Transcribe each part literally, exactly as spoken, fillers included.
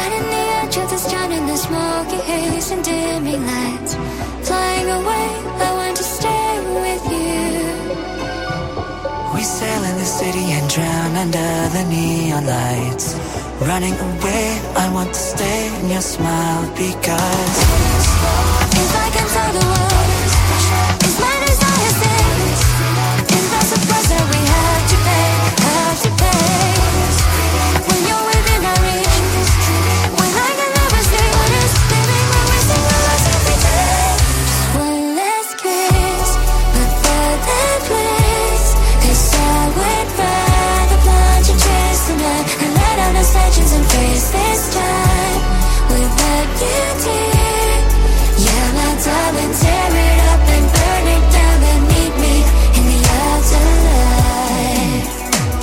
Right in the edge of this town in the smoky haze and dimming lights. Flying away, I want to stay with you. We sail in the city and drown under the neon lights. Running away, I want to stay in your smile because if I can tell the world, it's my desire things. If that's the price that we have to pay, have to pay. When you're within our reach, when I can never stay with us, living when we sing our lives every day. Just one last kiss, but for that place, 'cause I would rather plunge and chase the night and let out our legends and face this time without you, dear. Yeah, my darling, tear it up and burn it down and meet me in the afterlife.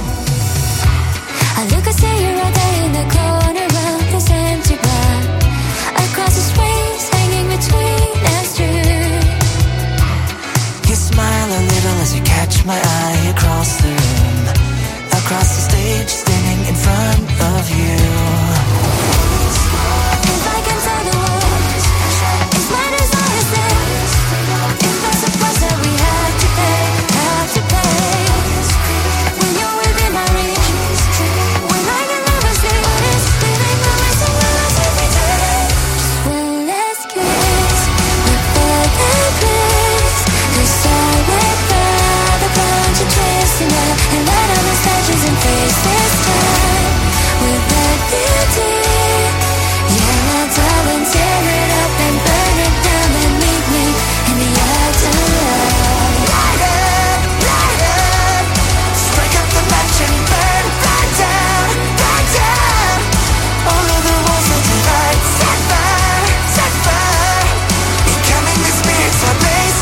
I look and see you right there in the corner of this empty bar. Across the space, hanging between us two. you smile a little as you catch my eye across the room, across the stage, standing in front of you. If I can tell the world, it's my desire things. If that's the price that we have to pay, have to pay. When you're within my reach, when I can never stay with us, living when we sing our lives every day. Just one last kiss, before that place, 'cause I would rather plunge and chase the night and let out the legends and face this time without you, dear. Yeah, my darling, tear it up and burn it down and meet me in the afterlife. Light up, light up, strike up the match and burn right down, right down. All of the walls of the light, set fire, set fire. Becoming the spirits I blaze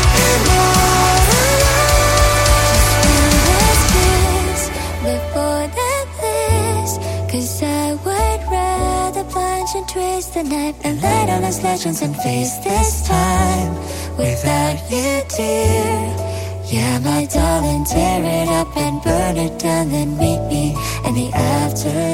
Let's kiss before that bliss, 'cause I would rather plunge and twist the knife and light on us legends and face this time without you, dear. Yeah, my darling, tear it up and burn it down, then meet me in the afterlife.